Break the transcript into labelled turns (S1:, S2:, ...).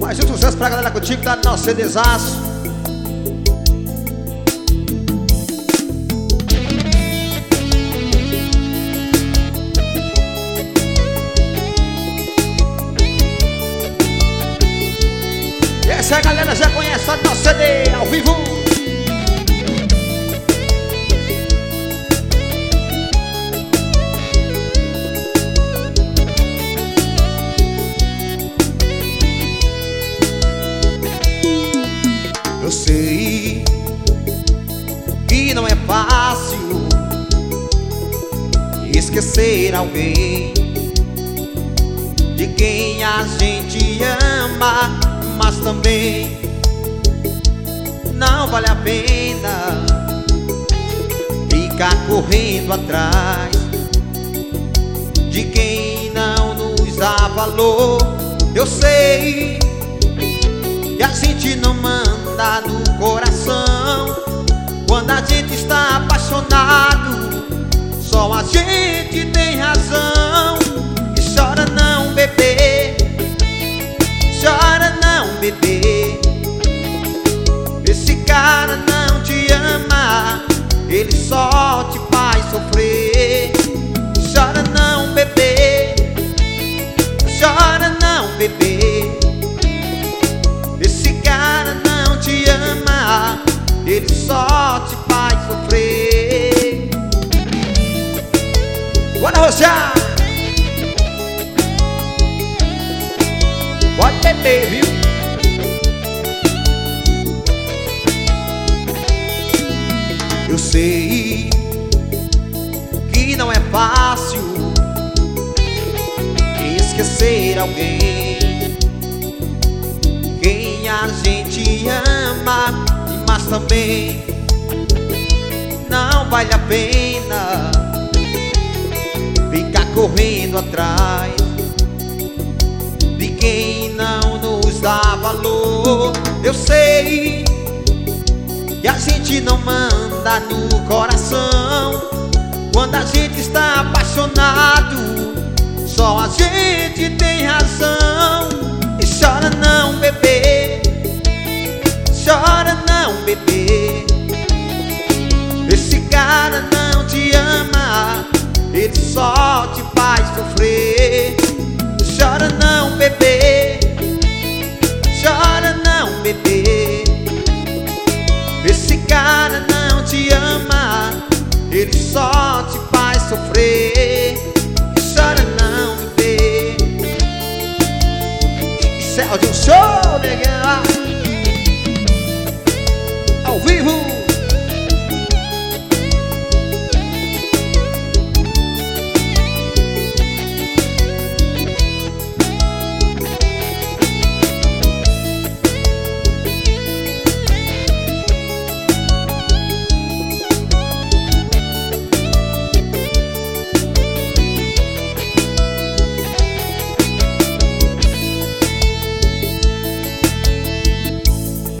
S1: Mais um sucesso pra galera contigo, tá no nosso CDzaço. E essa galera já conhece o nosso CD ao vivo. Eu sei que não é fácil esquecer alguém de quem a gente ama, mas também não vale a pena ficar correndo atrás de quem não nos dá valor. Eu sei que a gente não manda no coração quando a gente está apaixonado. Só a gente tem razão. E chora não, bebê, chora não, bebê. Esse cara não te ama, ele só te faz sofrer. Chora não, bebê, chora não, bebê. Esse cara não te ama, ele só te faz sofrer. Bora roxar! Pode beber, viu? Eu sei que não é fácil esquecer alguém quem a gente ama, mas também não vale a pena ficar correndo atrás de quem não nos dá valor. Eu sei que a gente não manda no coração quando a gente está apaixonado. Só a gente tem razão. E chora não, bebê, chora não, bebê. Esse cara não te ama, ele só te faz sofrer. Chora não, bebê, chora não, bebê. Esse cara não te ama, ele só te faz sofrer. Chora não, bebê. Céu de um show, negão, ao vivo.